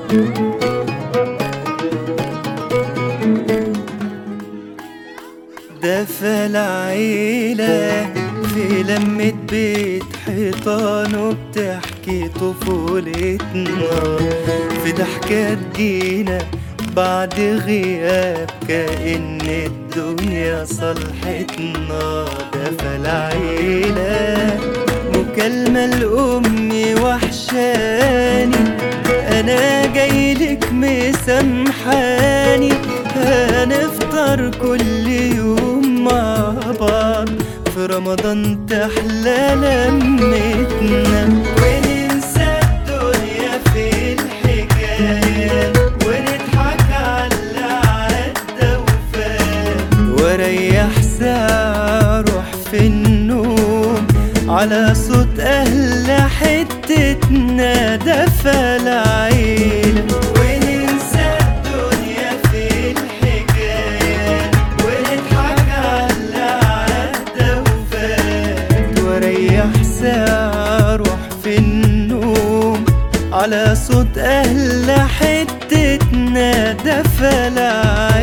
دفى العيلة في لمة بيت حيطانه بتحكي طفولتنا، في ضحكة تجينا بعد غياب كأن الدنيا صلحتنا. دفى العيلة مكالمة لأمي وحشاني، أنا جايلك مسامحاني، هنفطر كل يوم مع بعض في رمضان تحلى لمتنا، وننسى الدنيا في الحكاية ونضحك على اللي عدى وفات، واريح ساعة اروح في النوم على صوت اهل حتتنا. دفى العيلة وننسى الدنيا في الحكاية ونضحك على اللي عدى وفات، واريح ساعة اروح في النوم على صوت اهل حتتنا. دفى العيلة